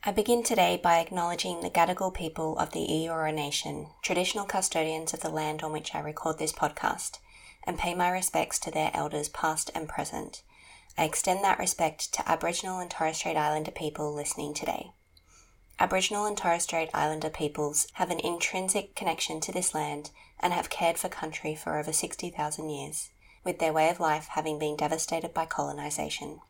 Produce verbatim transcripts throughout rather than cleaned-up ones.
I begin today by acknowledging the Gadigal people of the Eora Nation, traditional custodians of the land on which I record this podcast, and pay my respects to their elders past and present. I extend that respect to Aboriginal and Torres Strait Islander people listening today. Aboriginal and Torres Strait Islander peoples have an intrinsic connection to this land and have cared for country for over sixty thousand years, with their way of life having been devastated by colonisation.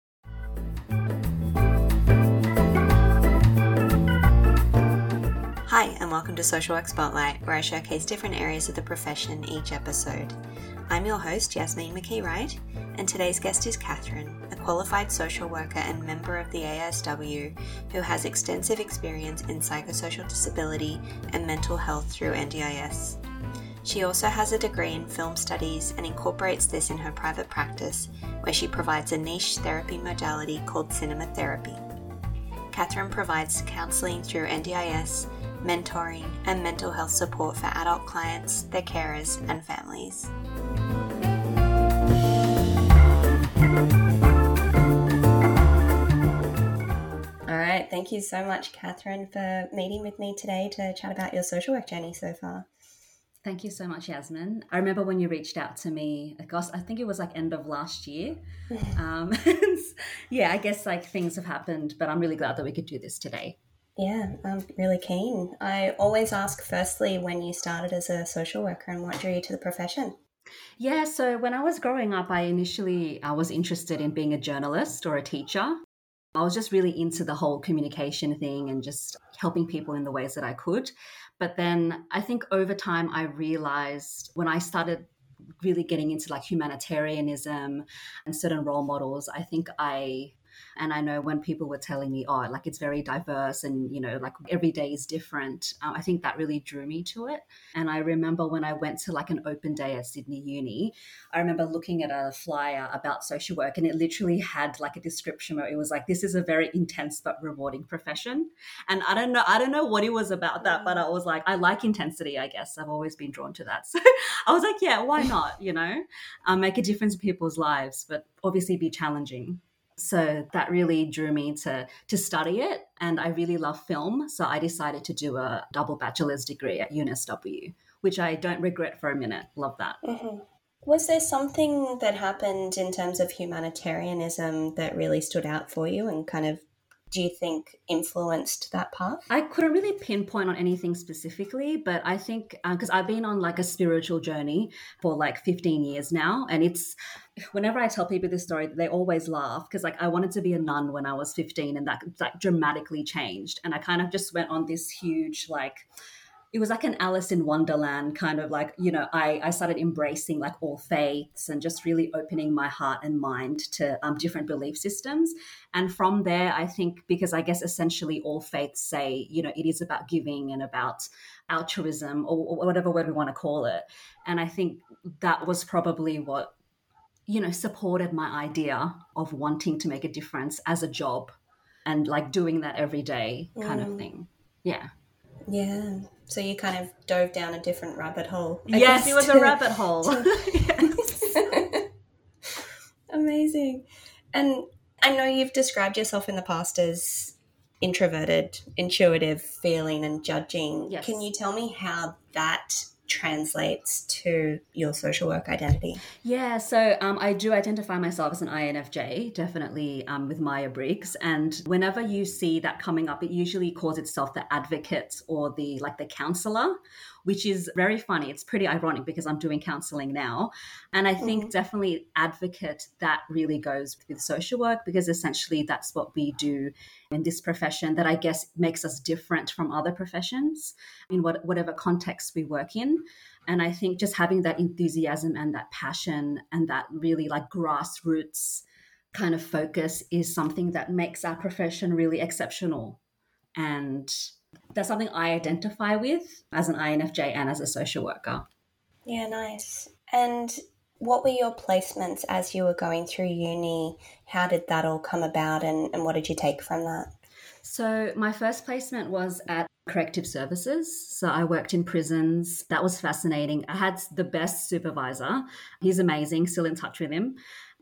Hi, and welcome to Social Work Spotlight, where I showcase different areas of the profession each episode. I'm your host, Yasmin McKee-Wright, and today's guest is Catherine, a qualified social worker and member of the A S W who has extensive experience in psychosocial disability and mental health through N D I S. She also has a degree in film studies and incorporates this in her private practice, where she provides a niche therapy modality called cinema therapy. Catherine provides counselling through N D I S, mentoring, and mental health support for adult clients, their carers, and families. All right, thank you so much, Catherine, for meeting with me today to chat about your social work journey so far. Thank you so much, Yasmin. I remember when you reached out to me, gosh, I think it was like end of last year. um, yeah, I guess like things have happened, but I'm really glad that we could do this today. Yeah, I'm really keen. I always ask firstly when you started as a social worker and what drew you to the profession. Yeah, so when I was growing up, I initially I was interested in being a journalist or a teacher. I was just really into the whole communication thing and just helping people in the ways that I could. But then I think over time I realized when I started really getting into like humanitarianism and certain role models, I think I... And I know when people were telling me, oh, like it's very diverse and, you know, like every day is different, uh, I think that really drew me to it. And I remember when I went to like an open day at Sydney Uni, I remember looking at a flyer about social work and it literally had like a description where it was like, this is a very intense but rewarding profession. And I don't know, I don't know what it was about that, but I was like, I like intensity, I guess. I've always been drawn to that. So I was like, yeah, why not, you know, um, make a difference in people's lives, but obviously be challenging. So that really drew me to to study it, and I really love film. So I decided to do a double bachelor's degree at U N S W, which I don't regret for a minute. Love that. Mm-hmm. Was there something that happened in terms of humanitarianism that really stood out for you and kind of, do you think, influenced that path? I couldn't really pinpoint on anything specifically, but I think because uh, I've been on like a spiritual journey for like fifteen years now, and it's whenever I tell people this story, they always laugh because like I wanted to be a nun when I was fifteen, and that like dramatically changed, and I kind of just went on this huge like. It was like an Alice in Wonderland kind of like, you know, I, I started embracing like all faiths and just really opening my heart and mind to um, different belief systems. And from there, I think, because I guess essentially all faiths say, you know, it is about giving and about altruism or, or whatever word we want to call it. And I think that was probably what, you know, supported my idea of wanting to make a difference as a job and like doing that every day kind mm. of thing. Yeah. Yeah. So you kind of dove down a different rabbit hole. I yes, guess, it was to, a rabbit hole. To... Amazing. And I know you've described yourself in the past as introverted, intuitive, feeling and judging. Yes. Can you tell me how that translates to your social work identity? Yeah, so um, I do identify myself as an I N F J, definitely um, with Myers-Briggs. And whenever you see that coming up, it usually calls itself the advocate or the like the counselor, which is very funny. It's pretty ironic because I'm doing counseling now. And I think mm-hmm. definitely advocate, that really goes with social work because essentially that's what we do in this profession that I guess makes us different from other professions in what, whatever context we work in. And I think just having that enthusiasm and that passion and that really like grassroots kind of focus is something that makes our profession really exceptional. And that's something I identify with as an I N F J and as a social worker. Yeah, nice. And what were your placements as you were going through uni? How did that all come about and, and what did you take from that? So my first placement was at corrective services. So I worked in prisons. That was fascinating. I had the best supervisor. He's amazing, still in touch with him.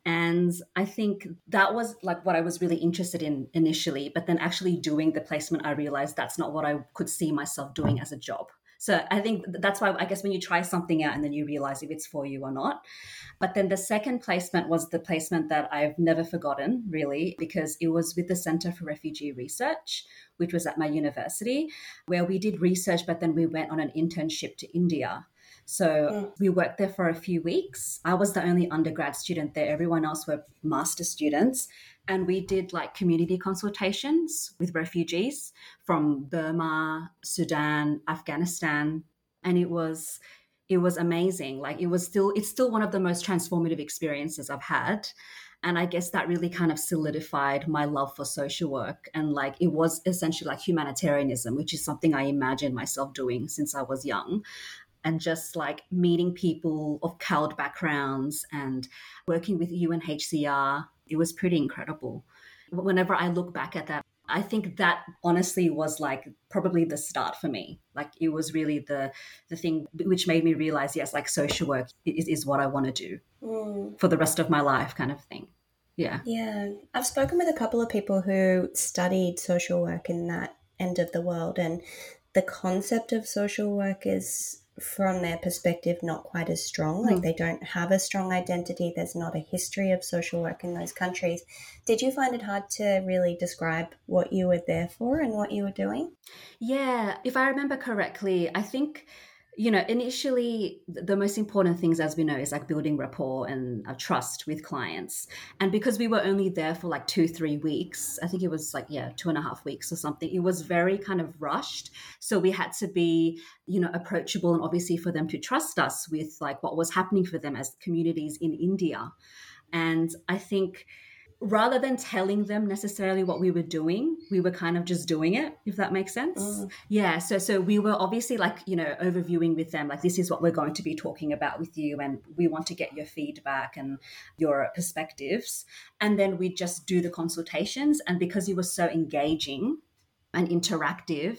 And I think that was like what I was really interested in initially. But then actually doing the placement, I realized that's not what I could see myself doing as a job. So I think that's why I guess when you try something out and then you realize if it's for you or not. But then the second placement was the placement that I've never forgotten, really, because it was with the Center for Refugee Research, which was at my university, where we did research, but then we went on an internship to India. So mm. we worked there for a few weeks. I was the only undergrad student there. Everyone else were master students. And we did like community consultations with refugees from Burma, Sudan, Afghanistan. And it was it was amazing. Like it was still, it's still one of the most transformative experiences I've had. And I guess that really kind of solidified my love for social work. And like it was essentially like humanitarianism, which is something I imagined myself doing since I was young. And just like meeting people of C A L D backgrounds and working with U N H C R, it was pretty incredible. Whenever I look back at that, I think that honestly was like probably the start for me. Like it was really the the thing which made me realize, yes, like social work is, is what I want to do mm. for the rest of my life kind of thing. Yeah. Yeah. I've spoken with a couple of people who studied social work in that end of the world, and the concept of social work is, from their perspective, not quite as strong. Like mm. they don't have a strong identity. There's not a history of social work in those countries. Did you find it hard to really describe what you were there for and what you were doing? Yeah, if I remember correctly, I think, you know, initially the most important things, as we know, is like building rapport and uh, trust with clients. And because we were only there for like two, three weeks, I think it was like, yeah, two and a half weeks or something. It was very kind of rushed. So we had to be, you know, approachable and obviously for them to trust us with like what was happening for them as communities in India. And I think rather than telling them necessarily what we were doing, we were kind of just doing it, if that makes sense. Mm. Yeah. So, so we were obviously like, you know, overviewing with them, like, this is what we're going to be talking about with you. And we want to get your feedback and your perspectives. And then we just do the consultations. And because you were so engaging and interactive,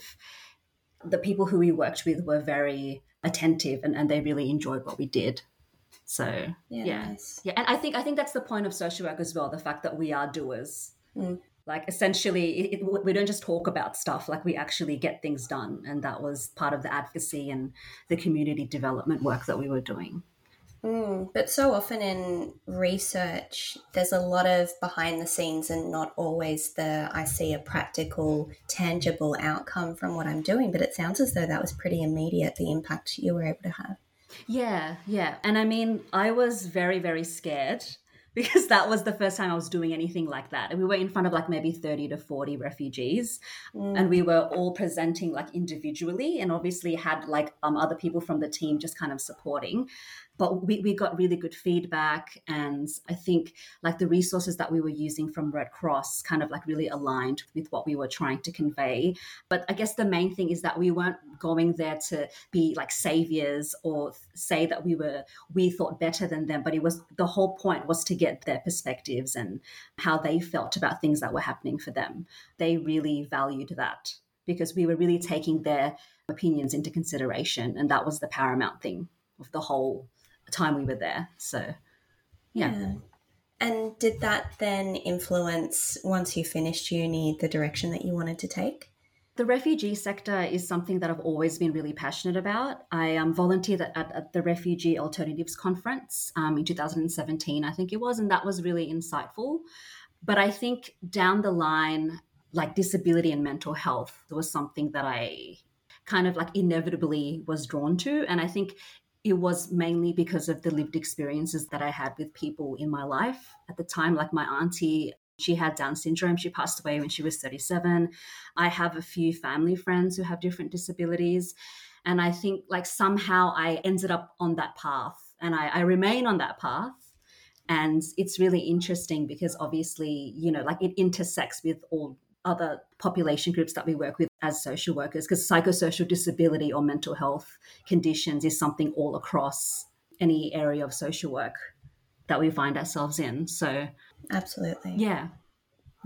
the people who we worked with were very attentive and, and they really enjoyed what we did. So yeah, yeah. Nice. yeah. And I think I think that's the point of social work as well, the fact that we are doers. Mm. Like essentially, it, it, we don't just talk about stuff, like we actually get things done. And that was part of the advocacy and the community development work that we were doing. Mm, but so often in research, there's a lot of behind the scenes and not always the, I see a practical, tangible outcome from what I'm doing. But it sounds as though that was pretty immediate, the impact you were able to have. Yeah, yeah. And I mean, I was very, very scared because that was the first time I was doing anything like that. And we were in front of like maybe thirty to forty refugees mm. and we were all presenting like individually and obviously had like um, other people from the team just kind of supporting. But we, we got really good feedback. And I think like the resources that we were using from Red Cross kind of like really aligned with what we were trying to convey. But I guess the main thing is that we weren't going there to be like saviors or say that we were, we thought better than them. But it was, the whole point was to get their perspectives and how they felt about things that were happening for them. They really valued that because we were really taking their opinions into consideration. And that was the paramount thing of the whole time we were there. So yeah. yeah. And did that then influence, once you finished uni, the direction that you wanted to take? The refugee sector is something that I've always been really passionate about. I um, volunteered at, at the Refugee Alternatives Conference um, in two thousand seventeen, I think it was, and that was really insightful. But I think down the line, like disability and mental health was something that I kind of like inevitably was drawn to. And I think it was mainly because of the lived experiences that I had with people in my life at the time. Like my auntie, she had Down syndrome. She passed away when she was thirty-seven. I have a few family friends who have different disabilities. And I think like somehow I ended up on that path and I, I remain on that path. And it's really interesting because obviously, you know, like it intersects with all other population groups that we work with as social workers, because psychosocial disability or mental health conditions is something all across any area of social work that we find ourselves in. So absolutely. Yeah. Yeah.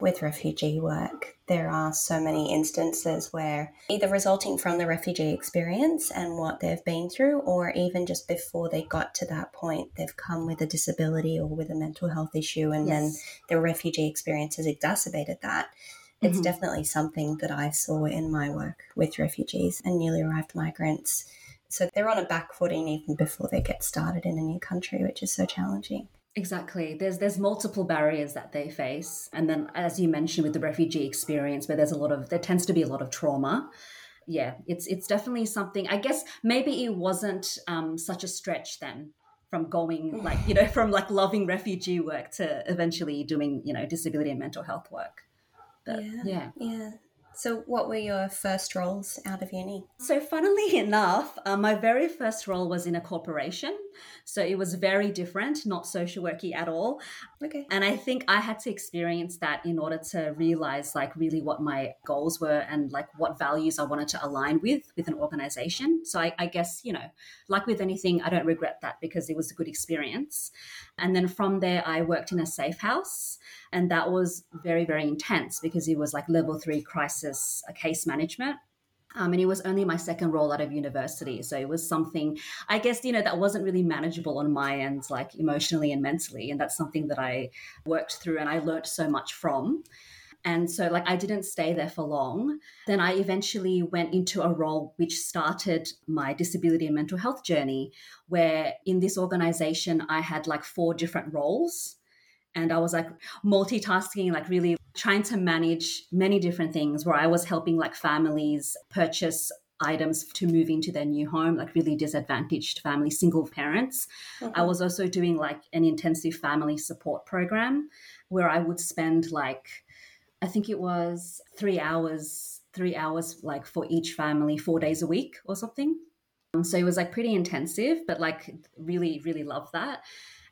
with refugee work, there are so many instances where either resulting from the refugee experience and what they've been through, or even just before they got to that point, they've come with a disability or with a mental health issue, and yes. then the refugee experience has exacerbated that. It's mm-hmm. definitely something that I saw in my work with refugees and newly arrived migrants. So they're on a back footing even before they get started in a new country, which is so challenging. Exactly. There's there's multiple barriers that they face. And then, as you mentioned, with the refugee experience, where there's a lot of, there tends to be a lot of trauma. Yeah, it's it's definitely something, I guess maybe it wasn't um, such a stretch then from going like, you know, from like loving refugee work to eventually doing, you know, disability and mental health work. But, yeah. Yeah. Yeah. So what were your first roles out of uni? So funnily enough, uh, my very first role was in a corporation. So it was very different, not social worky at all. Okay. And I think I had to experience that in order to realize like really what my goals were and like what values I wanted to align with with an organization. So I, I guess, you know, like with anything, I don't regret that because it was a good experience. And then from there, I worked in a safe house. And that was very, very intense because it was like level three crisis case management. Um, and it was only my second role out of university. So it was something, I guess, you know, that wasn't really manageable on my end, like emotionally and mentally. And that's something that I worked through and I learned so much from. And so like I didn't stay there for long. Then I eventually went into a role which started my disability and mental health journey, where in this organization, I had like four different roles. And I was like multitasking, like really trying to manage many different things where I was helping like families purchase items to move into their new home, like really disadvantaged families, single parents. Mm-hmm. I was also doing like an intensive family support program where I would spend like, I think it was three hours, three hours like for each family, four days a week or something. Um, so it was like pretty intensive, but like really, really loved that.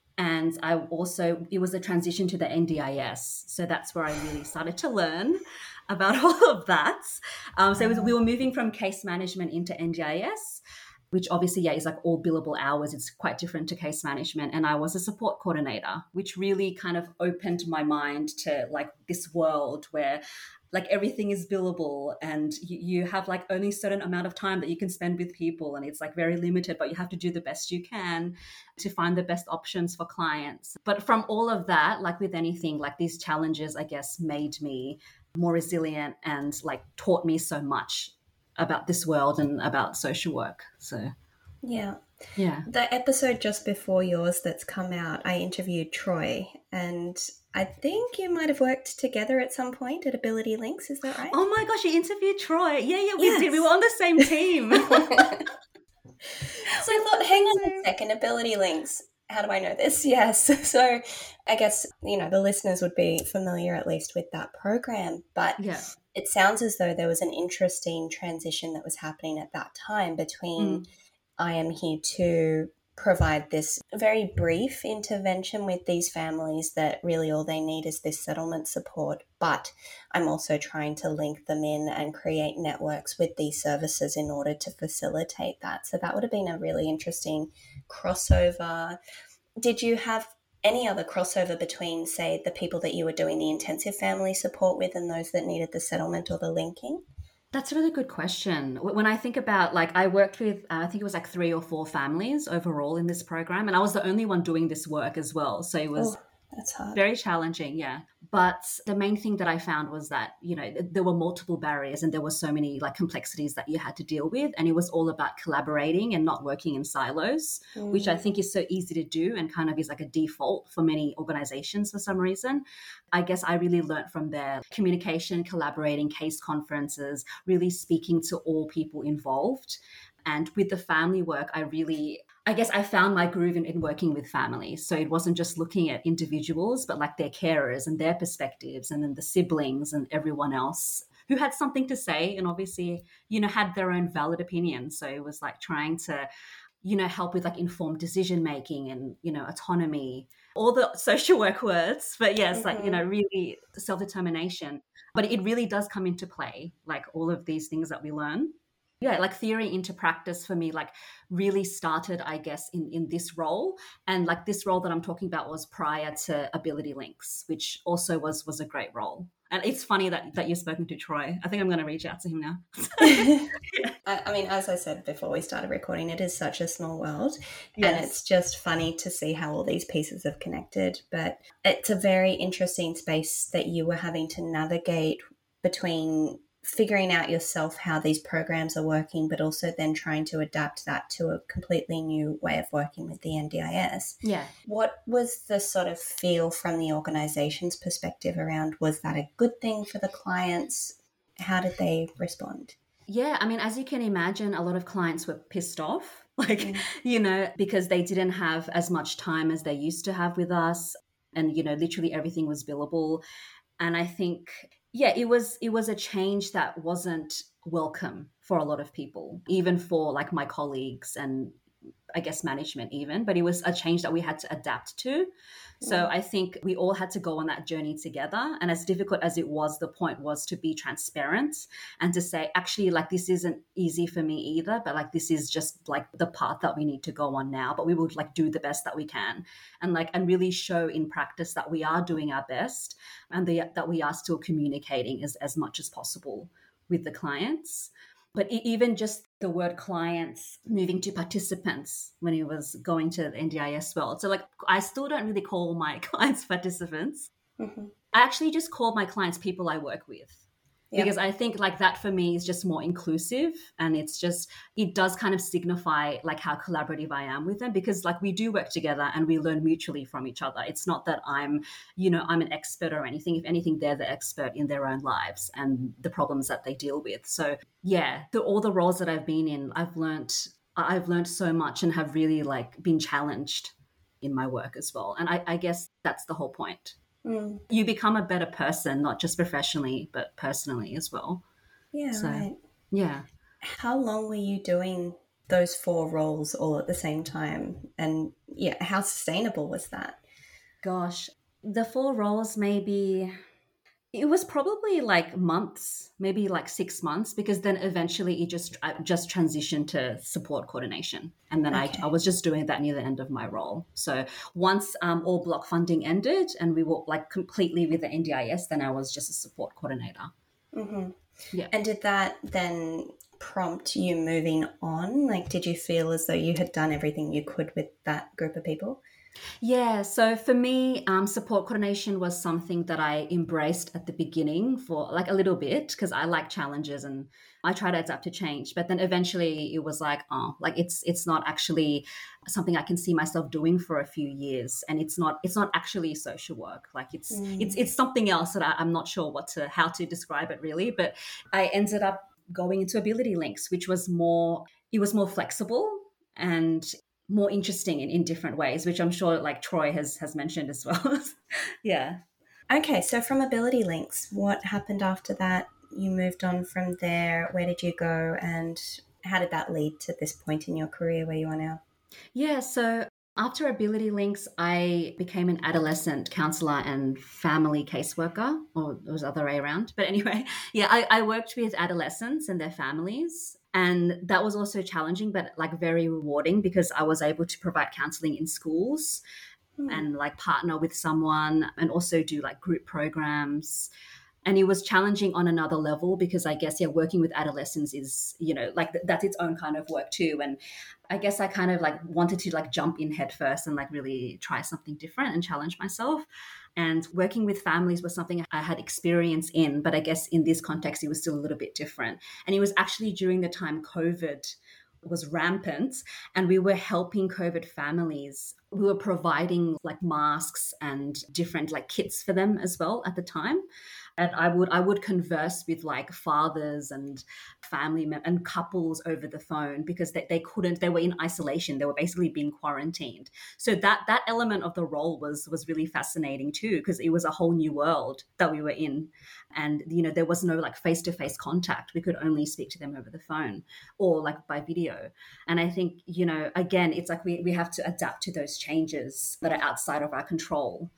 And I also, it was a transition to the N D I S. So that's where I really started to learn about all of that. Um, so it was, we were moving from case management into N D I S, which obviously, yeah, is like all billable hours. It's quite different to case management. And I was a support coordinator, which really kind of opened my mind to like this world where like everything is billable and you, you have like only a certain amount of time that you can spend with people. And it's like very limited, but you have to do the best you can to find the best options for clients. But from all of that, like with anything, like these challenges, I guess, made me more resilient and like taught me so much about this world and about social work. So yeah. Yeah. The episode just before yours that's come out, I interviewed Troy, and I think you might have worked together at some point at Ability Links. Is that right? Oh my gosh, you interviewed Troy. Yeah, yeah, we yes. did. We were on the same team. So I thought, hang on a second, Ability Links. How do I know this? Yes. So I guess, you know, the listeners would be familiar at least with that program, but yeah. It sounds as though there was an interesting transition that was happening at that time between mm. I am here to provide this very brief intervention with these families that really all they need is this settlement support, but I'm also trying to link them in and create networks with these services in order to facilitate that. So that would have been a really interesting crossover. Did you have any other crossover between, say, the people that you were doing the intensive family support with and those that needed the settlement or the linking? That's a really good question. When I think about, like, I worked with, uh, I think it was like three or four families overall in this program, and I was the only one doing this work as well. So it was oh, that's hard. Very challenging, yeah. But the main thing that I found was that, you know, there were multiple barriers and there were so many like complexities that you had to deal with. And it was all about collaborating and not working in silos, mm. which I think is so easy to do and kind of is like a default for many organizations for some reason. I guess I really learned from there communication, collaborating, case conferences, really speaking to all people involved. And with the family work, I really, I guess I found my groove in, in working with families. So it wasn't just looking at individuals, but like their carers and their perspectives and then the siblings and everyone else who had something to say and obviously, you know, had their own valid opinions. So it was like trying to, you know, help with like informed decision making and, you know, autonomy, all the social work words. But yes, mm-hmm. like, you know, really self-determination. But it really does come into play, like all of these things that we learn. Yeah, like theory into practice for me, like really started, I guess, in, in this role. And like this role that I'm talking about was prior to Ability Links, which also was was a great role. And it's funny that, that you've spoken to Troy. I think I'm going to reach out to him now. I, I mean, as I said before we started recording, it is such a small world. Yes. And it's just funny to see how all these pieces have connected. But it's a very interesting space that you were having to navigate between figuring out yourself how these programs are working, but also then trying to adapt that to a completely new way of working with the N D I S. Yeah. What was the sort of feel from the organization's perspective around, was that a good thing for the clients? How did they respond? Yeah, I mean, as you can imagine, a lot of clients were pissed off, like, mm. you know, because they didn't have as much time as they used to have with us. And, you know, literally everything was billable. And I think, yeah, it was it was a change that wasn't welcome for a lot of people, even for like my colleagues and I guess management even, but it was a change that we had to adapt to. So mm. I think we all had to go on that journey together. And as difficult as it was, the point was to be transparent and to say, actually, like, this isn't easy for me either, but like, this is just like the path that we need to go on now, but we would like do the best that we can and like, and really show in practice that we are doing our best and the, that we are still communicating as, as much as possible with the clients. But even just the word clients moving to participants when he was going to the N D I S world. So like, I still don't really call my clients participants. Mm-hmm. I actually just call my clients people I work with. Yep. Because I think like that for me is just more inclusive, and it's just, it does kind of signify like how collaborative I am with them, because like we do work together and we learn mutually from each other. It's not that I'm, you know, I'm an expert or anything. If anything, they're the expert in their own lives and the problems that they deal with. So yeah, the, all the roles that I've been in, I've learned, I've learned so much and have really like been challenged in my work as well. And I, I guess that's the whole point. Mm. You become a better person, not just professionally, but personally as well. Yeah, so, right. Yeah. How long were you doing those four roles all at the same time? And yeah, how sustainable was that? Gosh, the four roles maybe... It was probably like months, maybe like six months, because then eventually it just I just transitioned to support coordination. And then okay. I, I was just doing that near the end of my role. So once um, all block funding ended and we were like completely with the N D I S, then I was just a support coordinator. Mm-hmm. Yeah. And did that then prompt you moving on? Like, did you feel as though you had done everything you could with that group of people? Yeah, so for me, um, support coordination was something that I embraced at the beginning for like a little bit, because I like challenges and I try to adapt to change. But then eventually it was like, oh, like it's it's not actually something I can see myself doing for a few years, and it's not it's not actually social work. Like it's mm. it's it's something else that I, I'm not sure what to how to describe it really. But I ended up going into Ability Links, which was more it was more flexible and more interesting in, in different ways, which I'm sure like Troy has has mentioned as well. Yeah. Okay, so from Ability Links, what happened after that? You moved on from there. Where did you go, and how did that lead to this point in your career where you are now? Yeah, so after Ability Links, I became an adolescent counsellor and family caseworker, or it was the other way around. But anyway, yeah, I, I worked with adolescents and their families. And that was also challenging, but like very rewarding, because I was able to provide counselling in schools mm. and like partner with someone and also do like group programs. And it was challenging on another level, because I guess, yeah, working with adolescents is, you know, like th- that's its own kind of work too. And I guess I kind of like wanted to like jump in head first and like really try something different and challenge myself. And working with families was something I had experience in, but I guess in this context, it was still a little bit different. And it was actually during the time COVID was rampant and we were helping COVID families. We were providing like masks and different like kits for them as well at the time. And I would I would converse with like fathers and family members and couples over the phone, because they, they couldn't, they were in isolation. They were basically being quarantined. So that that element of the role was was really fascinating too, because it was a whole new world that we were in. And, you know, there was no like face-to-face contact. We could only speak to them over the phone or like by video. And I think, you know, again, it's like we, we have to adapt to those changes that are outside of our control.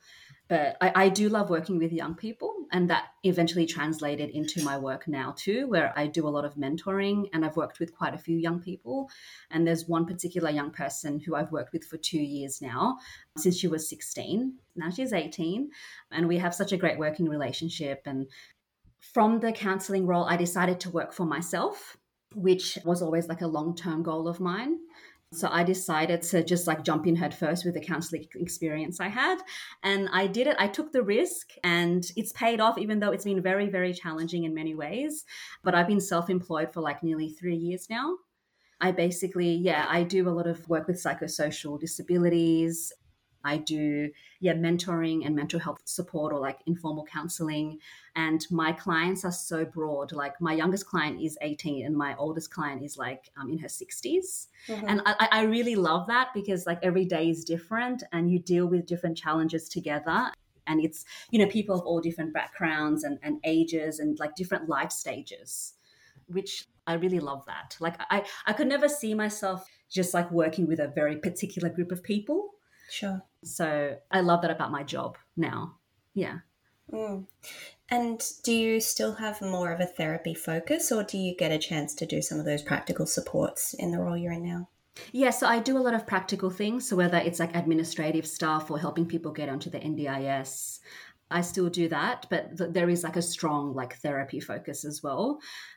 But I, I do love working with young people, and that eventually translated into my work now too, where I do a lot of mentoring, and I've worked with quite a few young people. And there's one particular young person who I've worked with for two years now, since she was sixteen. Now she's eighteen, and we have such a great working relationship. And from the counseling role, I decided to work for myself, which was always like a long-term goal of mine. So I decided to just like jump in head first with the counseling experience I had. And I did it. I took the risk, and it's paid off, even though it's been very, very challenging in many ways. But I've been self-employed for like nearly three years now. I basically, yeah, I do a lot of work with psychosocial disabilities. I do, yeah, mentoring and mental health support, or like informal counseling. And my clients are so broad. Like my youngest client is eighteen and my oldest client is like um, in her sixties. Mm-hmm. And I, I really love that, because like every day is different and you deal with different challenges together. And it's, you know, people of all different backgrounds and, and ages and like different life stages, which I really love that. Like I, I could never see myself just like working with a very particular group of people. Sure. So I love that about my job now. Yeah. Mm. And do you still have more of a therapy focus, or do you get a chance to do some of those practical supports in the role you're in now? Yeah, so I do a lot of practical things. So whether it's like administrative stuff or helping people get onto the N D I S, I still do that. But th- there is like a strong like therapy focus as well.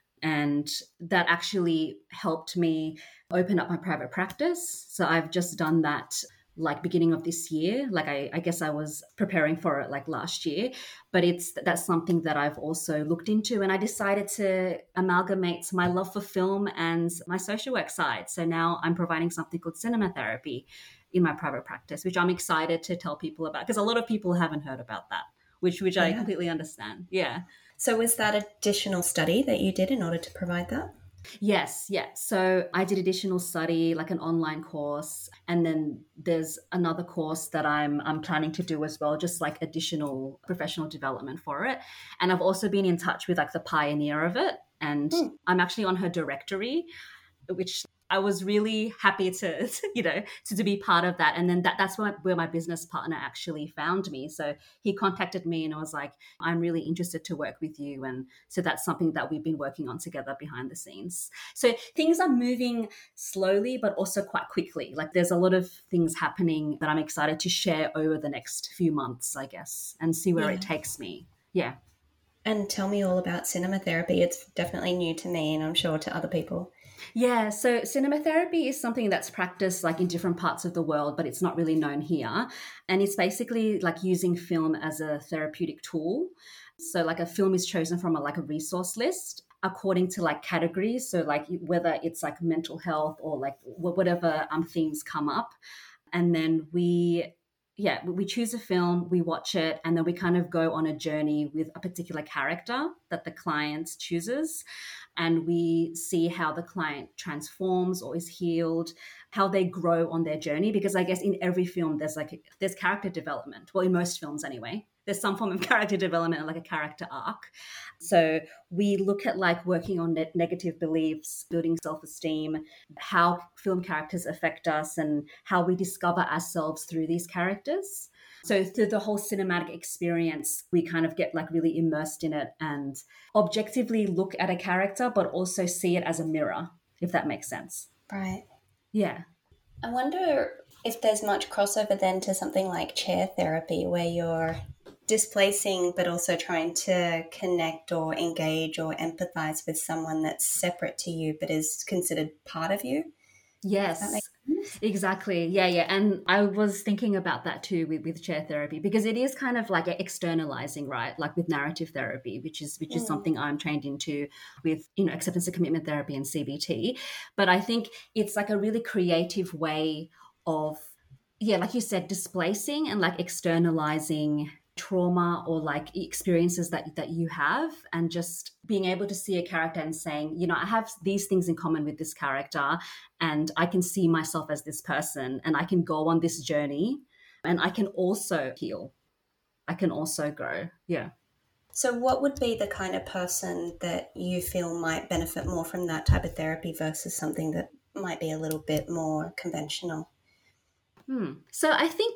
And that actually helped me open up my private practice. So I've just done that like beginning of this year. Like I, I guess I was preparing for it like last year, but it's that's something that I've also looked into, and I decided to amalgamate my love for film and my social work side. So now I'm providing something called cinema therapy in my private practice, which I'm excited to tell people about, because a lot of people haven't heard about that, which which yeah. I completely understand. Yeah. So was that additional study that you did in order to provide that? Yes, yeah. So I did additional study, like an online course, and then there's another course that I'm I'm planning to do as well, just like additional professional development for it. And I've also been in touch with like the pioneer of it, and mm. I'm actually on her directory, which I was really happy to, you know, to, to be part of that. And then that, that's where, where my business partner actually found me. So he contacted me and I was like, I'm really interested to work with you. And so that's something that we've been working on together behind the scenes. So things are moving slowly, but also quite quickly. Like there's a lot of things happening that I'm excited to share over the next few months, I guess, and see where yeah. it takes me. Yeah. And tell me all about cinema therapy. It's definitely new to me and I'm sure to other people. Yeah, so cinema therapy is something that's practiced like in different parts of the world, but it's not really known here. And it's basically like using film as a therapeutic tool. So like a film is chosen from a, like a resource list according to like categories. So like whether it's like mental health or like whatever um, themes come up. And then we... Yeah, we choose a film, we watch it, and then we kind of go on a journey with a particular character that the client chooses. And we see how the client transforms or is healed, how they grow on their journey. Because I guess in every film, there's like, there's character development. Well, in most films anyway, there's some form of character development and like a character arc. So we look at like working on ne- negative beliefs, building self-esteem, how film characters affect us and how we discover ourselves through these characters. So through the whole cinematic experience, we kind of get like really immersed in it and objectively look at a character, but also see it as a mirror, if that makes sense. Right. Yeah. I wonder if there's much crossover then to something like chair therapy, where you're displacing but also trying to connect or engage or empathize with someone that's separate to you but is considered part of you. Yes, exactly. Yeah, yeah. And I was thinking about that too with, with chair therapy, because it is kind of like externalizing, right? Like with narrative therapy, which is which is mm. something I'm trained into with, you know, acceptance and commitment therapy and C B T. But I think it's like a really creative way of, yeah, like you said, displacing and like externalizing trauma or like experiences that that you have, and just being able to see a character and saying, you know, I have these things in common with this character and I can see myself as this person and I can go on this journey and I can also heal. I can also grow. Yeah. So what would be the kind of person that you feel might benefit more from that type of therapy versus something that might be a little bit more conventional? Hmm. So I think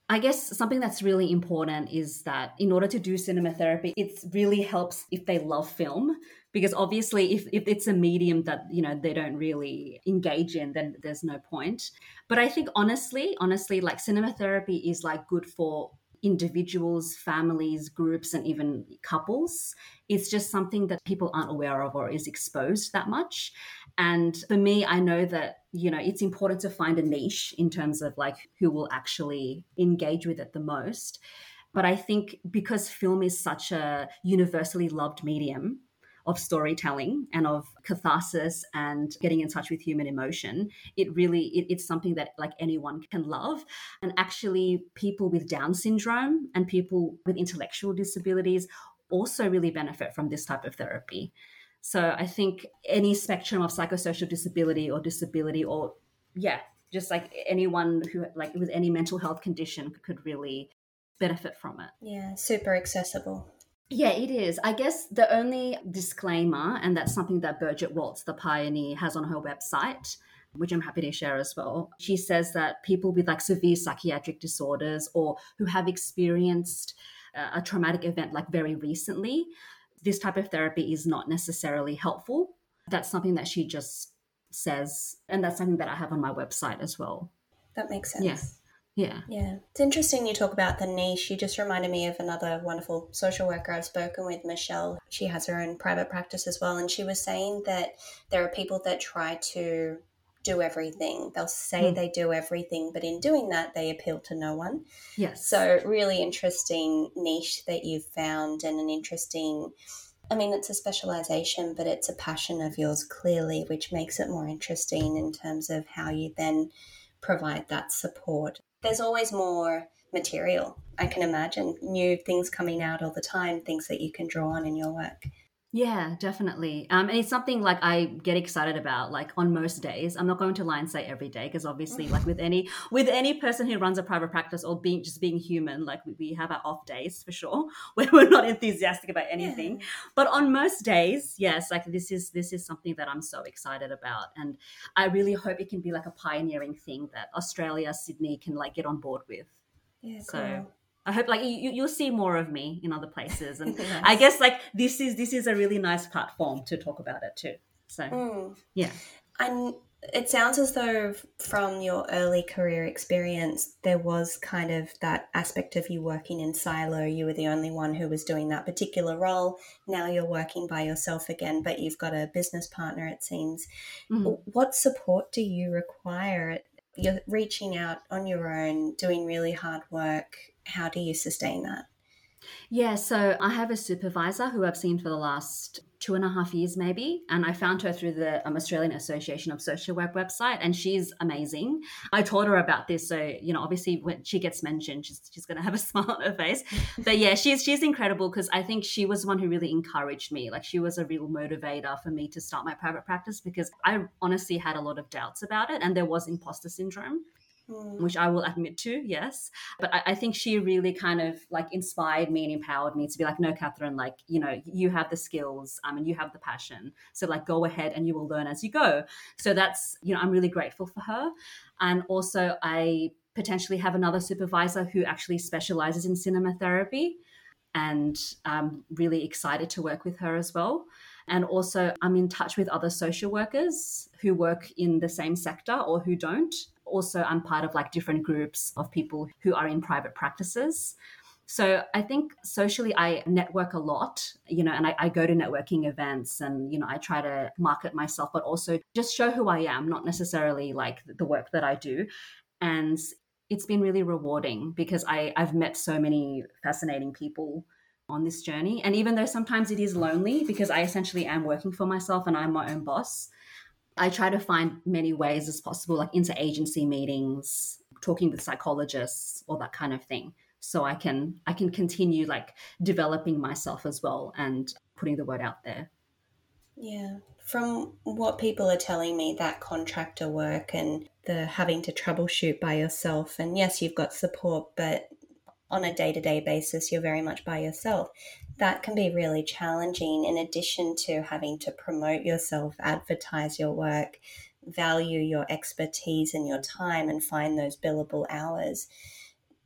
I guess something that's really important is that in order to do cinema therapy, it really helps if they love film. Because obviously, if, if it's a medium that, you know, they don't really engage in, then there's no point. But I think honestly, honestly, like cinema therapy is like good for individuals, families, groups, and even couples. It's just something that people aren't aware of or is exposed that much. And for me, I know that, you know, it's important to find a niche in terms of like who will actually engage with it the most. But I think because film is such a universally loved medium of storytelling and of catharsis and getting in touch with human emotion, it really it, it's something that like anyone can love. And actually people with Down syndrome and people with intellectual disabilities also really benefit from this type of therapy. So I think any spectrum of psychosocial disability or disability, or yeah, just like anyone who like with any mental health condition could really benefit from it. Yeah, super accessible. Yeah, it is. I guess the only disclaimer, and that's something that Birgit Waltz, the pioneer, has on her website, which I'm happy to share as well. She says that people with like severe psychiatric disorders or who have experienced uh, a traumatic event like very recently, this type of therapy is not necessarily helpful. That's something that she just says, and that's something that I have on my website as well. That makes sense. Yeah. Yeah. Yeah. It's interesting you talk about the niche. You just reminded me of another wonderful social worker I've spoken with, Michelle. She has her own private practice as well. And she was saying that there are people that try to do everything. They'll say mm. they do everything, but in doing that, they appeal to no one. Yes. So really interesting niche that you've found, and an interesting, I mean, it's a specialization, but it's a passion of yours clearly, which makes it more interesting in terms of how you then provide that support. There's always more material. I can imagine new things coming out all the time, things that you can draw on in your work. Yeah, definitely. Um, and it's something like I get excited about, like on most days. I'm not going to lie and say every day, because obviously, like with any with any person who runs a private practice or being just being human, like we, we have our off days for sure, where we're not enthusiastic about anything. Yeah. But on most days, yes, like this is this is something that I'm so excited about, and I really hope it can be like a pioneering thing that Australia, Sydney can like get on board with. Yeah, so. Cool. I hope like you, you'll see more of me in other places, and nice. I guess like this is this is a really nice platform to talk about it too. So mm. yeah, and it sounds as though from your early career experience, there was kind of that aspect of you working in silo. You were the only one who was doing that particular role. Now you're working by yourself again, but you've got a business partner, it seems. Mm. What support do you require? You're reaching out on your own, doing really hard work. How do you sustain that? Yeah, so I have a supervisor who I've seen for the last two and a half years maybe, and I found her through the um, Australian Association of Social Work website, and she's amazing. I told her about this, so you know, obviously when she gets mentioned, she's she's going to have a smile on her face. But yeah, she's she's incredible, because I think she was the one who really encouraged me. Like she was a real motivator for me to start my private practice, because I honestly had a lot of doubts about it, and there was imposter syndrome. Which I will admit to, yes. But I, I think she really kind of like inspired me and empowered me to be like, no, Catherine, like, you know, you have the skills um, and you have the passion. So like, go ahead and you will learn as you go. So that's, you know, I'm really grateful for her. And also I potentially have another supervisor who actually specializes in cinema therapy, and I'm really excited to work with her as well. And also I'm in touch with other social workers who work in the same sector or who don't. Also, I'm part of like different groups of people who are in private practices. So I think socially I network a lot, you know, and I, I go to networking events, and, you know, I try to market myself, but also just show who I am, not necessarily like the work that I do. And it's been really rewarding, because I, I've met so many fascinating people on this journey. And even though sometimes it is lonely, because I essentially am working for myself and I'm my own boss, I try to find many ways as possible, like interagency meetings, talking with psychologists, all that kind of thing. So I can I can continue like developing myself as well and putting the word out there. Yeah. From what people are telling me, that contractor work and the having to troubleshoot by yourself, and yes, you've got support, but on a day-to-day basis, you're very much by yourself. That can be really challenging, in addition to having to promote yourself, advertise your work, value your expertise and your time, and find those billable hours.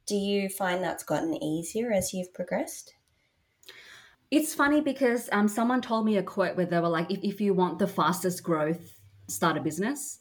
Do you find that's gotten easier as you've progressed? It's funny because um, someone told me a quote where they were like, if, if you want the fastest growth, start a business.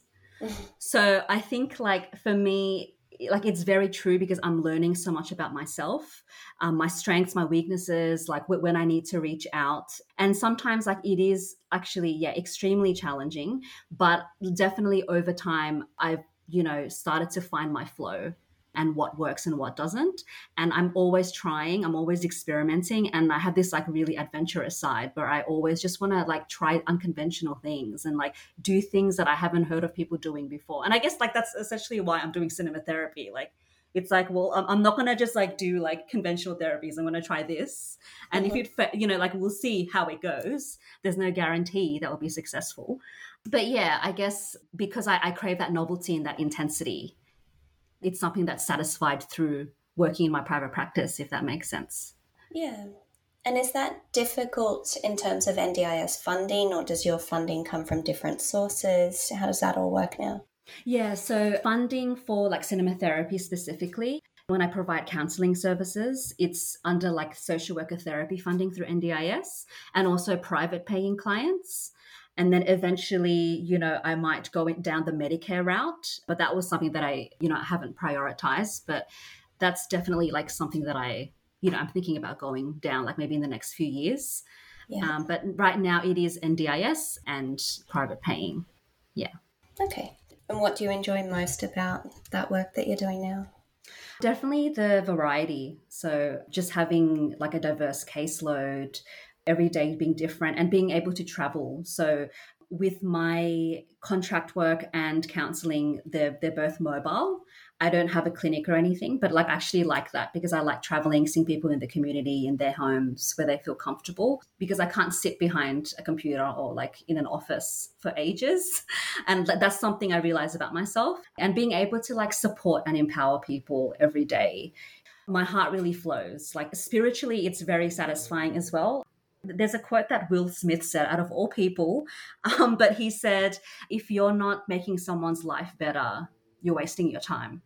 So I think like for me, like it's very true because I'm learning so much about myself, um, my strengths, my weaknesses, like w- when I need to reach out. And sometimes like it is actually, yeah, extremely challenging, but definitely over time, I've, you know, started to find my flow and what works and what doesn't. And I'm always trying, I'm always experimenting. And I have this like really adventurous side where I always just want to like try unconventional things and like do things that I haven't heard of people doing before. And I guess like that's essentially why I'm doing cinema therapy. Like it's like, well, I'm I'm not going to just like do like conventional therapies. I'm going to try this. And Mhm. if it, you know, like we'll see how it goes. There's no guarantee that will be successful. But yeah, I guess because I, I crave that novelty and that intensity, it's something that's satisfied through working in my private practice, if that makes sense. Yeah. And is that difficult in terms of N D I S funding, or does your funding come from different sources? How does that all work now? Yeah, so funding for like cinema therapy specifically, when I provide counseling services, it's under like social worker therapy funding through N D I S and also private paying clients. And then eventually, you know, I might go down the Medicare route, but that was something that I, you know, haven't prioritized. But that's definitely like something that I, you know, I'm thinking about going down like maybe in the next few years. Yeah. Um, but right now it is N D I S and private paying. Yeah. Okay. And what do you enjoy most about that work that you're doing now? Definitely the variety. So just having like a diverse caseload, every day being different and being able to travel. So with my contract work and counseling, they're, they're both mobile. I don't have a clinic or anything, but like I actually like that because I like traveling, seeing people in the community, in their homes where they feel comfortable, because I can't sit behind a computer or like in an office for ages. And that's something I realize about myself. And being able to like support and empower people every day, my heart really flows. Like spiritually, it's very satisfying as well. There's a quote that Will Smith said, out of all people, um, but he said, if you're not making someone's life better, you're wasting your time.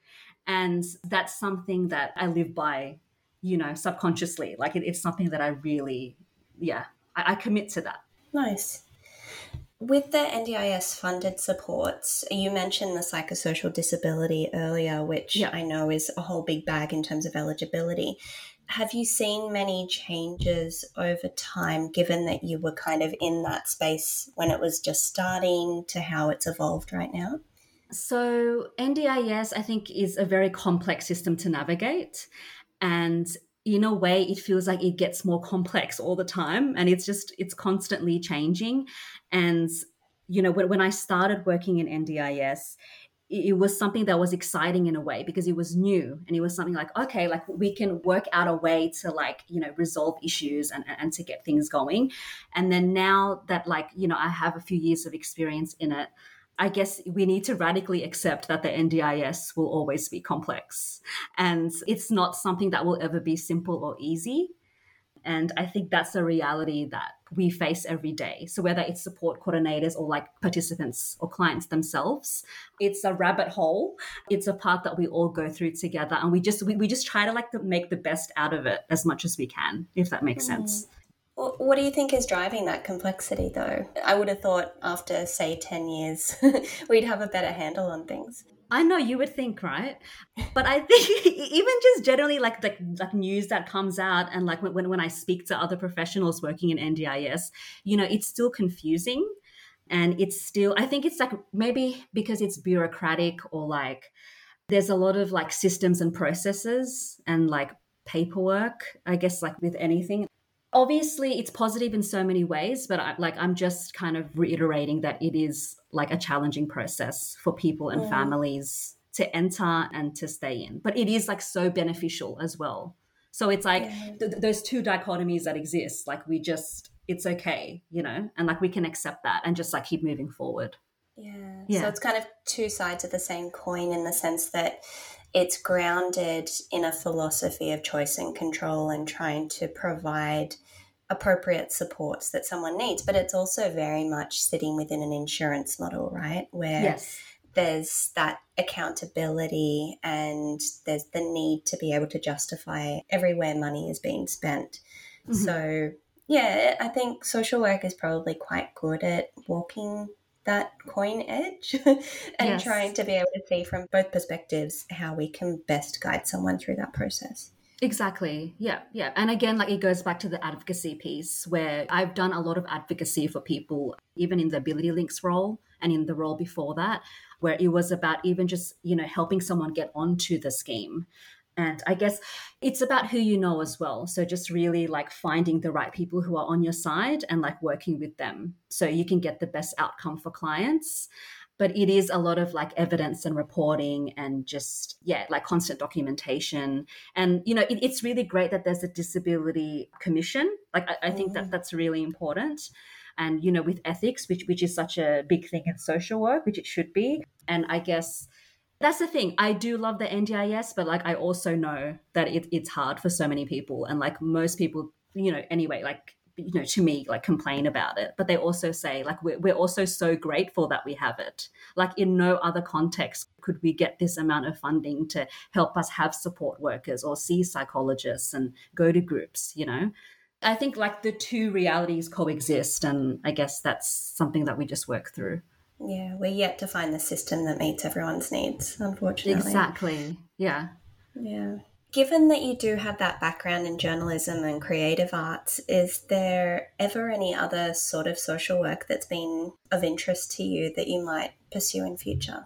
And that's something that I live by, you know, subconsciously. Like it, it's something that I really, yeah, I, I commit to that. Nice. With the N D I S funded supports, you mentioned the psychosocial disability earlier, which Yeah. I know is a whole big bag in terms of eligibility. Have you seen many changes over time, given that you were kind of in that space when it was just starting to how it's evolved right now? So N D I S, I think, is a very complex system to navigate. And in a way, it feels like it gets more complex all the time. And it's just, it's constantly changing. And, you know, when, when I started working in N D I S, it, it was something that was exciting in a way because it was new. And it was something like, okay, like we can work out a way to like, you know, resolve issues and, and to get things going. And then now that like, you know, I have a few years of experience in it, I guess we need to radically accept that the N D I S will always be complex and it's not something that will ever be simple or easy. And I think that's a reality that we face every day. So whether it's support coordinators or like participants or clients themselves, it's a rabbit hole. It's a path that we all go through together. And we just, we, we just try to like to make the best out of it as much as we can, if that makes mm. sense. Well, what do you think is driving that complexity, though? I would have thought after, say, ten years, we'd have a better handle on things. I know you would think, right? But I think even just generally like the like news that comes out and like when, when I speak to other professionals working in N D I S, you know, it's still confusing. And it's still, I think it's like maybe because it's bureaucratic or like there's a lot of like systems and processes and like paperwork, I guess, like with anything. Obviously, it's positive in so many ways, but I, like I'm just kind of reiterating that it is like a challenging process for people and yeah. families to enter and to stay in. But it is like so beneficial as well. So it's like yeah. th- those two dichotomies that exist. Like we just, it's okay, you know, and like we can accept that and just like keep moving forward. Yeah. yeah. So it's kind of two sides of the same coin in the sense that it's grounded in a philosophy of choice and control and trying to provide appropriate supports that someone needs. But it's also very much sitting within an insurance model, right? Where yes. there's that accountability and there's the need to be able to justify everywhere money is being spent. Mm-hmm. So, yeah, I think social work is probably quite good at walking that coin edge and yes. trying to be able to see from both perspectives how we can best guide someone through that process. Exactly. Yeah. Yeah. And again, like it goes back to the advocacy piece where I've done a lot of advocacy for people, even in the Ability Links role and in the role before that, where it was about even just, you know, helping someone get onto the scheme. And I guess it's about who you know as well. So just really like finding the right people who are on your side and like working with them so you can get the best outcome for clients. But it is a lot of like evidence and reporting and just, yeah, like constant documentation. And, you know, it, it's really great that there's a disability commission. Like, I, I think mm. that that's really important. And, you know, with ethics, which which is such a big thing in social work, which it should be. And I guess that's the thing. I do love the N D I S, but like I also know that it, it's hard for so many people. And like most people, you know, anyway, like, you know, to me, like complain about it, but they also say like, we're, we're also so grateful that we have it. Like in no other context could we get this amount of funding to help us have support workers or see psychologists and go to groups, you know? I think like the two realities coexist. And I guess that's something that we just work through. Yeah. We're yet to find the system that meets everyone's needs, unfortunately. Exactly. Yeah. Yeah. Given that you do have that background in journalism and creative arts, is there ever any other sort of social work that's been of interest to you that you might pursue in future?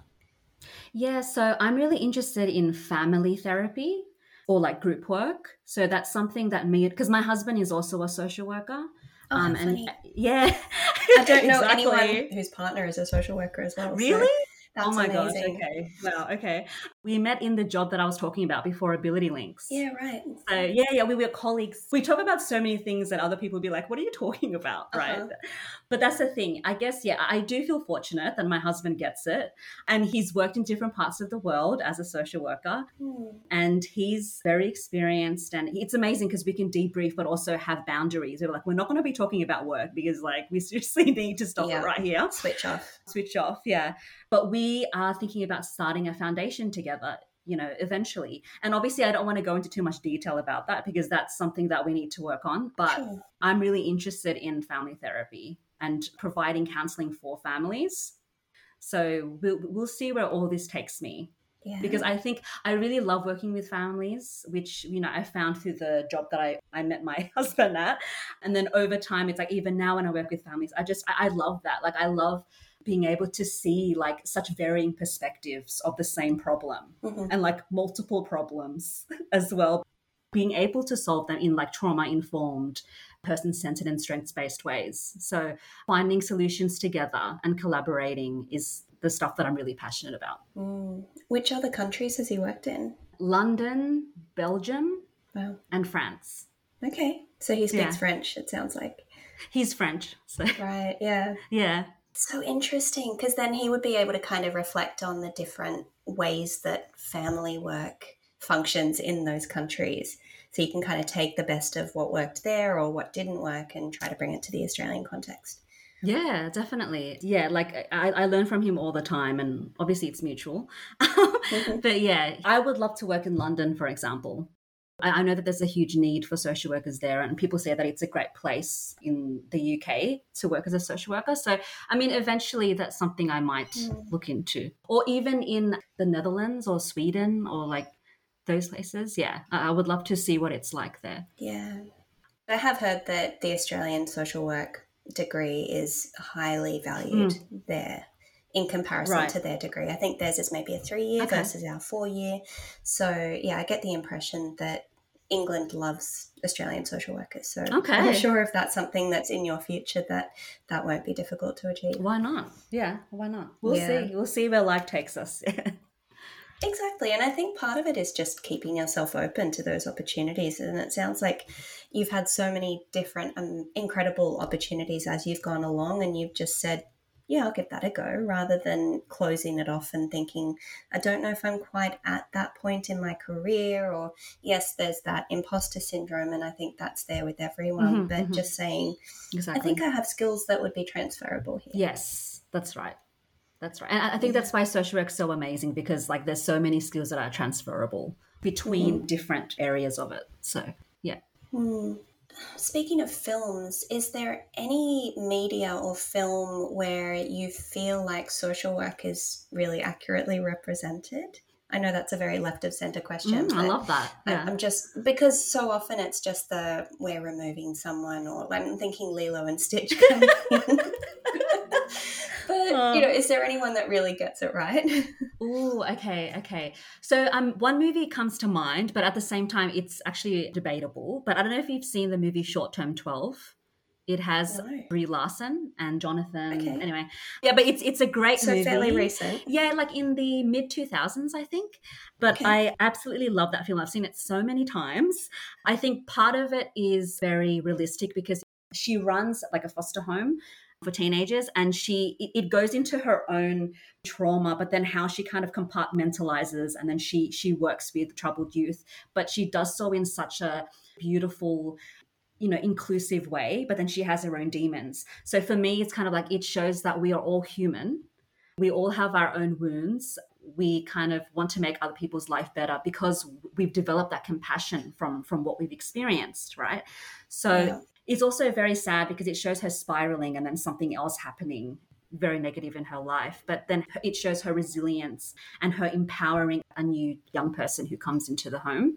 Yeah, so I'm really interested in family therapy or like group work. So that's something that me, because my husband is also a social worker. Oh, um, and funny. Yeah. I don't know exactly. anyone whose partner is a social worker as well. Really? So that's oh my amazing. gosh, okay. Wow, okay. We met in the job that I was talking about before, Ability Links. Yeah, right. So yeah, yeah, we were colleagues. We talk about so many things that other people would be like, what are you talking about, right? Uh-huh. But that's the thing. I guess, yeah, I do feel fortunate that my husband gets it. And he's worked in different parts of the world as a social worker. Hmm. And he's very experienced. And it's amazing because we can debrief, but also have boundaries. We're like, we're not going to be talking about work because like we seriously need to stop yeah. it right here. Switch off. Switch off, yeah. But we are thinking about starting a foundation together, you know, eventually. And obviously I don't want to go into too much detail about that because that's something that we need to work on. But sure. I'm really interested in family therapy and providing counseling for families. So we'll, we'll see where all this takes me. Yeah. Because I think I really love working with families, which, you know, I found through the job that I, I met my husband at. And then over time, it's like even now when I work with families, I just, I, I love that. Like I love being able to see like such varying perspectives of the same problem mm-hmm. and like multiple problems as well, being able to solve them in like trauma-informed, person-centered and strengths-based ways. So finding solutions together and collaborating is the stuff that I'm really passionate about. Mm. Which other countries has he worked in? London, Belgium, wow. and France. Okay. So he speaks yeah. French, it sounds like. He's French. So. Right, yeah. Yeah. So interesting, because then he would be able to kind of reflect on the different ways that family work functions in those countries. So you can kind of take the best of what worked there or what didn't work and try to bring it to the Australian context. Yeah, definitely. Yeah, like I, I learn from him all the time and obviously it's mutual. mm-hmm. But yeah, I would love to work in London, for example. I know that there's a huge need for social workers there and people say that it's a great place in the U K to work as a social worker. So, I mean, eventually that's something I might mm. look into. Or even in the Netherlands or Sweden or like those places. Yeah, I would love to see what it's like there. Yeah. I have heard that the Australian social work degree is highly valued mm. there in comparison right. to their degree. I think theirs is maybe a three-year okay. versus our four-year. So, yeah, I get the impression that England loves Australian social workers. So okay. I'm sure if that's something that's in your future, that that won't be difficult to achieve. Why not? Yeah, why not? We'll yeah. see. We'll see where life takes us. Exactly. And I think part of it is just keeping yourself open to those opportunities. And it sounds like you've had so many different um, incredible opportunities as you've gone along and you've just said, yeah, I'll give that a go, rather than closing it off and thinking, I don't know if I'm quite at that point in my career, or yes, there's that imposter syndrome. And I think that's there with everyone, mm-hmm, but mm-hmm. just saying, exactly. I think I have skills that would be transferable here. Yes, that's right. That's right. And I think that's why social work's so amazing, because like there's so many skills that are transferable between mm-hmm. different areas of it. So, yeah. Mm. Speaking of films, is there any media or film where you feel like social work is really accurately represented? I know that's a very left of centre question. Mm, I love that. Yeah. I'm just, because so often it's just the we're removing someone, or like, I'm thinking Lilo and Stitch. But, um, you know, is there anyone that really gets it right? Oh, okay, okay. So um, one movie comes to mind, but at the same time, it's actually debatable. But I don't know if you've seen the movie Short Term twelve. It has no. Brie Larson and Jonathan. Okay. Anyway, yeah, but it's it's a great so movie. So fairly recent. Yeah, like in the mid two thousands, I think. But okay. I absolutely love that film. I've seen it so many times. I think part of it is very realistic because she runs like a foster home for teenagers, and she it goes into her own trauma, but then how she kind of compartmentalizes, and then she she works with troubled youth, but she does so in such a beautiful, you know, inclusive way, but then she has her own demons. So for me, it's kind of like it shows that we are all human. We all have our own wounds. We kind of want to make other people's life better because we've developed that compassion from from what we've experienced, right? So yeah. It's also very sad because it shows her spiraling and then something else happening very negative in her life. But then it shows her resilience and her empowering a new young person who comes into the home.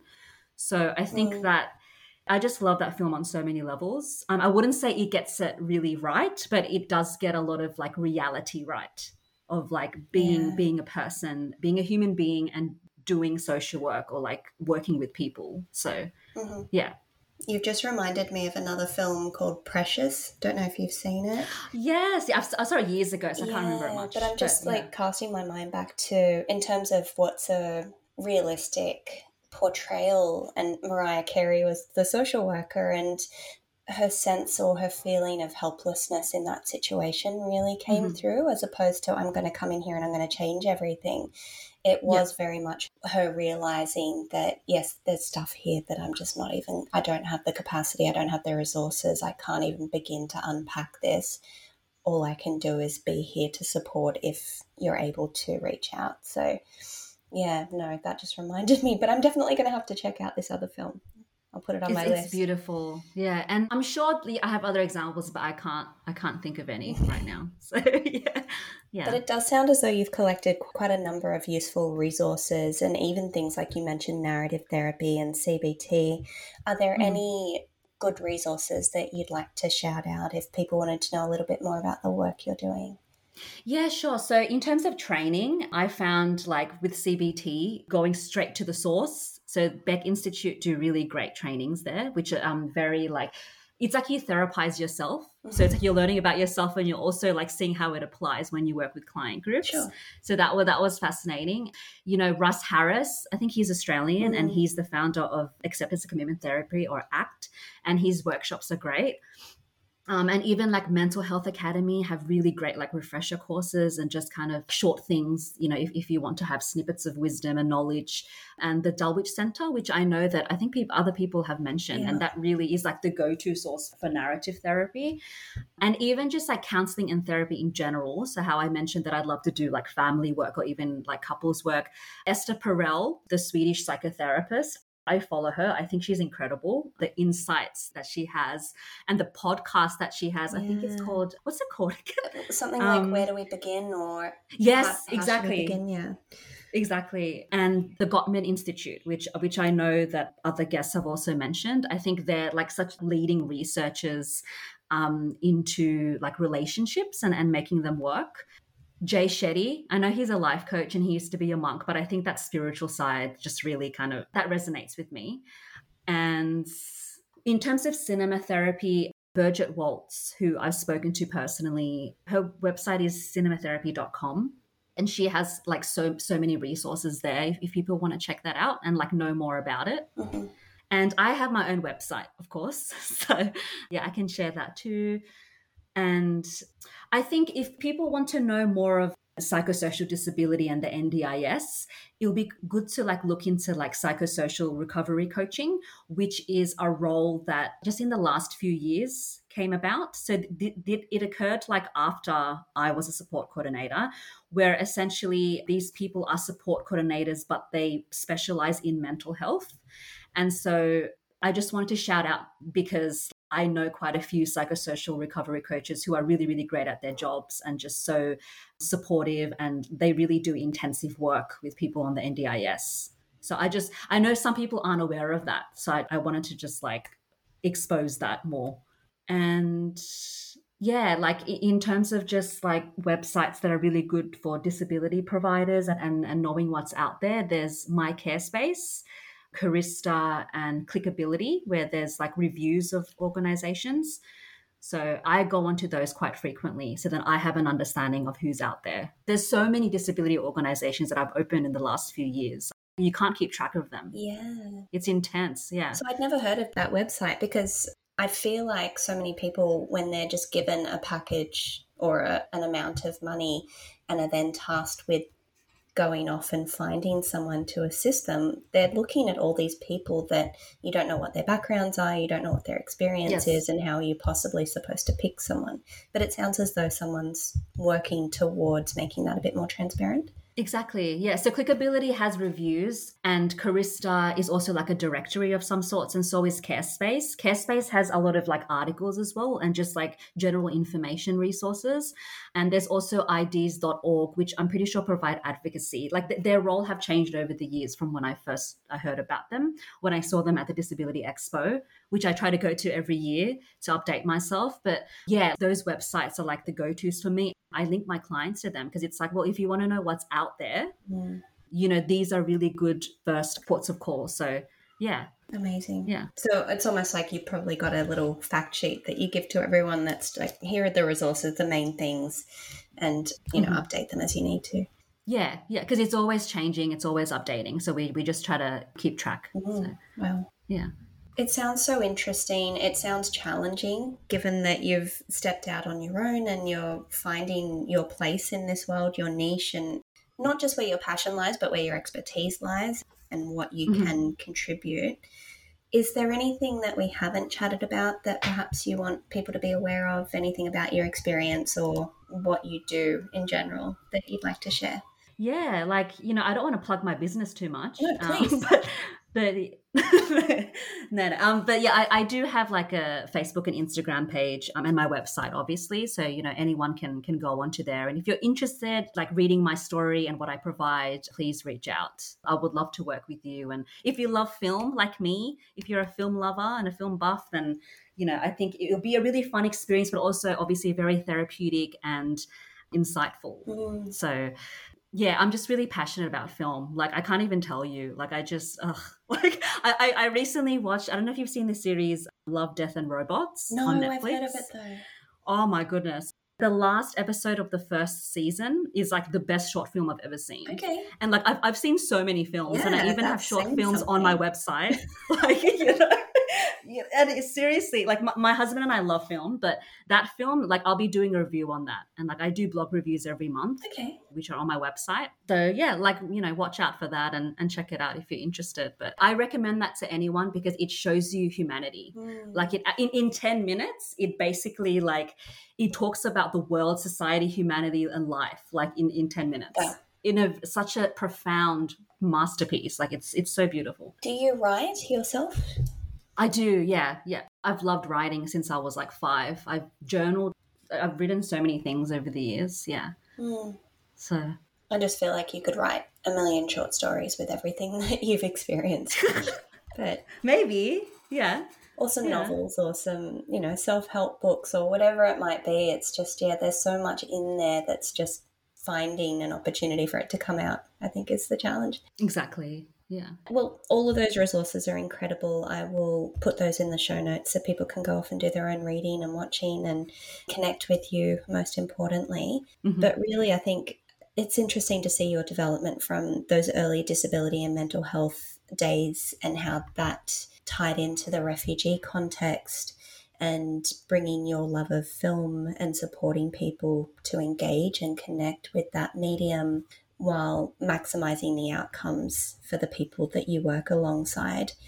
So I think mm. that I just love that film on so many levels. Um, I wouldn't say it gets it really right, but it does get a lot of like reality right of like being yeah. being a person, being a human being and doing social work or like working with people. So mm-hmm. yeah. You've just reminded me of another film called Precious. Don't know if you've seen it. Yes, yeah, I saw it years ago, so I yeah, can't remember it much. But I'm just but, like yeah. casting my mind back to, in terms of what's a realistic portrayal, and Mariah Carey was the social worker, and her sense or her feeling of helplessness in that situation really came mm-hmm. through, as opposed to I'm going to come in here and I'm going to change everything. It was yep. very much her realizing that, yes, there's stuff here that I'm just not even, I don't have the capacity, I don't have the resources, I can't even begin to unpack this. All I can do is be here to support if you're able to reach out. So, yeah, no, that just reminded me. But I'm definitely going to have to check out this other film. I'll put it on it's, my it's list. It's beautiful. Yeah. And I'm sure I have other examples, but I can't I can't think of any right now. So yeah. Yeah. But it does sound as though you've collected quite a number of useful resources, and even things like you mentioned narrative therapy and C B T. Are there mm. any good resources that you'd like to shout out if people wanted to know a little bit more about the work you're doing? Yeah, sure. So in terms of training, I found like with C B T, going straight to the source. So Beck Institute do really great trainings there, which are um, very like, it's like you therapize yourself. Mm-hmm. So it's like you're learning about yourself and you're also like seeing how it applies when you work with client groups. Sure. So that, well, that was fascinating. You know, Russ Harris, I think he's Australian mm-hmm. and he's the founder of Acceptance and Commitment Therapy, or ACT, and his workshops are great. Um, and even like Mental Health Academy have really great like refresher courses and just kind of short things, you know, if, if you want to have snippets of wisdom and knowledge. And the Dulwich Centre, which I know that I think people, other people have mentioned, yeah. and that really is like the go-to source for narrative therapy. And even just like counselling and therapy in general. So how I mentioned that I'd love to do like family work or even like couples work. Esther Perel, the Swedish psychotherapist, I follow her. I think she's incredible. The insights that she has and the podcast that she has, yeah. I think it's called, what's it called again? Something um, like Where Do We Begin? Or Yes, how, how exactly. Begin? Yeah. Exactly. And the Gottman Institute, which which I know that other guests have also mentioned. I think they're like such leading researchers um, into like relationships and, and making them work. Jay Shetty, I know he's a life coach and he used to be a monk, but I think that spiritual side just really kind of, that resonates with me. And in terms of cinema therapy, Birgit Waltz, who I've spoken to personally, her website is cinematherapy dot com. And she has like so, so many resources there if, if people want to check that out and like know more about it. Mm-hmm. And I have my own website, of course. So yeah, I can share that too. And I think if people want to know more of psychosocial disability and the N D I S, it'll be good to like look into like psychosocial recovery coaching, which is a role that just in the last few years came about. So th- th- it occurred like after I was a support coordinator, where essentially these people are support coordinators, but they specialize in mental health. And so I just wanted to shout out because I know quite a few psychosocial recovery coaches who are really, really great at their jobs and just so supportive, and they really do intensive work with people on the N D I S. So I just, I know some people aren't aware of that. So I, I wanted to just like expose that more. And yeah, like in terms of just like websites that are really good for disability providers and, and, and knowing what's out there, there's My Care Space, Carista, and Clickability, where there's like reviews of organizations. So I go onto those quite frequently so that I have an understanding of who's out there. There's so many disability organizations that I've opened in the last few years. You can't keep track of them. Yeah. It's intense, yeah. So I'd never heard of that website because I feel like so many people, when they're just given a package or a, an amount of money and are then tasked with going off and finding someone to assist them, they're looking at all these people that you don't know what their backgrounds are, you don't know what their experience Yes. is, and how are you possibly supposed to pick someone. But it sounds as though someone's working towards making that a bit more transparent. Exactly. Yeah. So Clickability has reviews, and Carista is also like a directory of some sorts, and so is CareSpace. CareSpace has a lot of like articles as well and just like general information resources. And there's also I D S dot org, which I'm pretty sure provide advocacy. Like th- their role have changed over the years from when I first I heard about them, when I saw them at the Disability Expo, which I try to go to every year to update myself. But yeah, those websites are like the go-tos for me. I link my clients to them because it's like, well, if you want to know what's out there, Mm. you know, these are really good first ports of call. So yeah. Amazing. Yeah. So it's almost like you've probably got a little fact sheet that you give to everyone that's like, here are the resources, the main things, and, you know, Mhm. update them as you need to. Yeah. Yeah. Because it's always changing. It's always updating. So we, we just try to keep track. Mm. So, Wow. yeah. It sounds so interesting. It sounds challenging given that you've stepped out on your own and you're finding your place in this world, your niche, and not just where your passion lies, but where your expertise lies and what you Mhm. can contribute. Is there anything that we haven't chatted about that perhaps you want people to be aware of? Anything about your experience or what you do in general that you'd like to share? Yeah, like, you know, I don't want to plug my business too much. No, please. Um, but but no, no. Um, but yeah, I, I do have like a Facebook and Instagram page um, and my website, obviously. So, you know, anyone can can go onto there. And if you're interested, like reading my story and what I provide, please reach out. I would love to work with you. And if you love film like me, if you're a film lover and a film buff, then, you know, I think it'll be a really fun experience, but also obviously very therapeutic and insightful. Mm. So yeah, I'm just really passionate about film. Like, I can't even tell you. Like, I just, ugh. Like, I, I recently watched, I don't know if you've seen the series Love, Death and Robots No, on Netflix. I've heard of it though. Oh my goodness. The last episode of the first season is like the best short film I've ever seen. Okay. And like, I've, I've seen so many films, and I Yeah, even have that's short saying films on my something. website. Like, you know. Yeah, and it's seriously, like my, my husband and I love film, but that film, like I'll be doing a review on that. And like I do blog reviews every month, Okay. which are on my website. So yeah, like, you know, watch out for that and, and check it out if you're interested. But I recommend that to anyone because it shows you humanity. Mm. Like it in, in ten minutes, it basically like, it talks about the world, society, humanity, and life, like in, in ten minutes. Yeah. In a such a profound masterpiece. Like it's it's so beautiful. Do you write yourself? I do, yeah, yeah. I've loved writing since I was like five. I've journaled. I've written so many things over the years, yeah. Mm. So I just feel like you could write a million short stories with everything that you've experienced. But maybe, yeah. or some Yeah. novels or some, you know, self-help books or whatever it might be. It's just, yeah, there's so much in there that's just finding an opportunity for it to come out, I think is the challenge. Exactly, yeah. Well, all of those resources are incredible. I will put those in the show notes so people can go off and do their own reading and watching and connect with you, most importantly. Mhm. But really, I think it's interesting to see your development from those early disability and mental health days and how that tied into the refugee context and bringing your love of film and supporting people to engage and connect with that medium while maximising the outcomes for the people that you work alongside.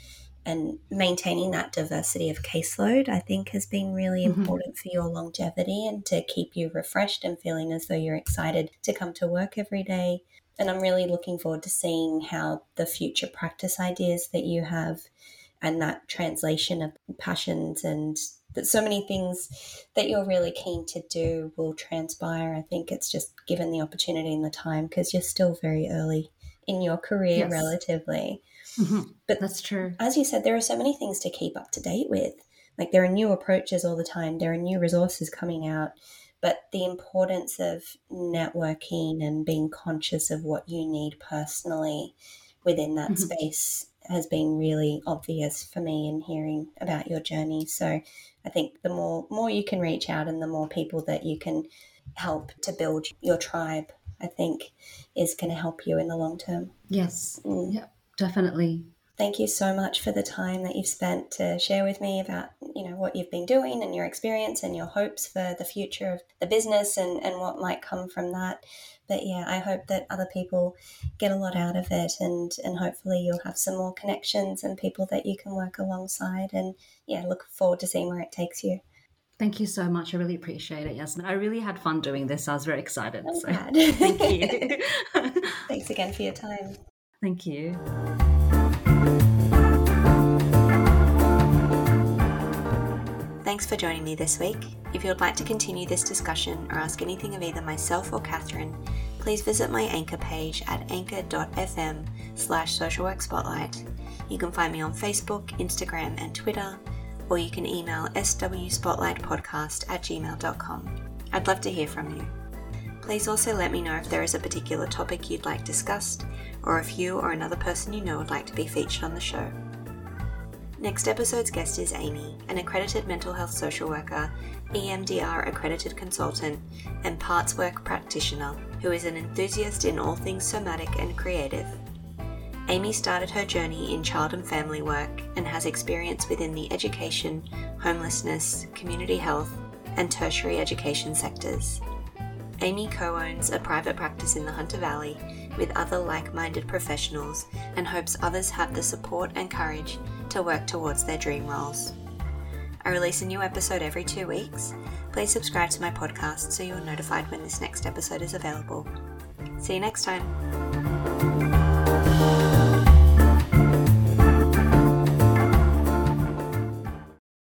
and maintaining that diversity of caseload, I think, has been really Mm-hmm. important for your longevity and to keep you refreshed and feeling as though you're excited to come to work every day. And I'm really looking forward to seeing how the future practice ideas that you have and that translation of passions and that so many things that you're really keen to do will transpire. I think it's just given the opportunity and the time, because you're still very early in your career, yes. relatively. Mm-hmm. But that's true. As you said, there are so many things to keep up to date with. Like, there are new approaches all the time. There are new resources coming out. But the importance of networking and being conscious of what you need personally within that mm-hmm. space has been really obvious for me in hearing about your journey. So I think the more more you can reach out and the more people that you can help to build your tribe, I think, is going to help you in the long term. Yes. Mm. Yeah, definitely. Thank you so much for the time that you've spent to share with me about, you know, what you've been doing and your experience and your hopes for the future of the business and, and what might come from that. But yeah, I hope that other people get a lot out of it, and, and hopefully you'll have some more connections and people that you can work alongside, and yeah, look forward to seeing where it takes you. Thank you so much. I really appreciate it, Yasmin. I really had fun doing this. I was very excited. I'm so glad. Thank you. Thanks again for your time. Thank you. Thanks for joining me this week. If you would like to continue this discussion or ask anything of either myself or Catherine, please visit my Anchor page at anchor.fm slash social work spotlight. You can find me on Facebook, Instagram and Twitter, or you can email swspotlightpodcast at gmail dot com. I'd love to hear from you. Please also let me know if there is a particular topic you'd like discussed, or if you or another person you know would like to be featured on the show. Next episode's guest is Amy, an accredited mental health social worker, E M D R accredited consultant, and parts work practitioner who is an enthusiast in all things somatic and creative. Amy started her journey in child and family work and has experience within the education, homelessness, community health, and tertiary education sectors. Amy co-owns a private practice in the Hunter Valley with other like-minded professionals and hopes others have the support and courage to work towards their dream roles. I release a new episode every two weeks. Please subscribe to my podcast so you're notified when this next episode is available. See you next time.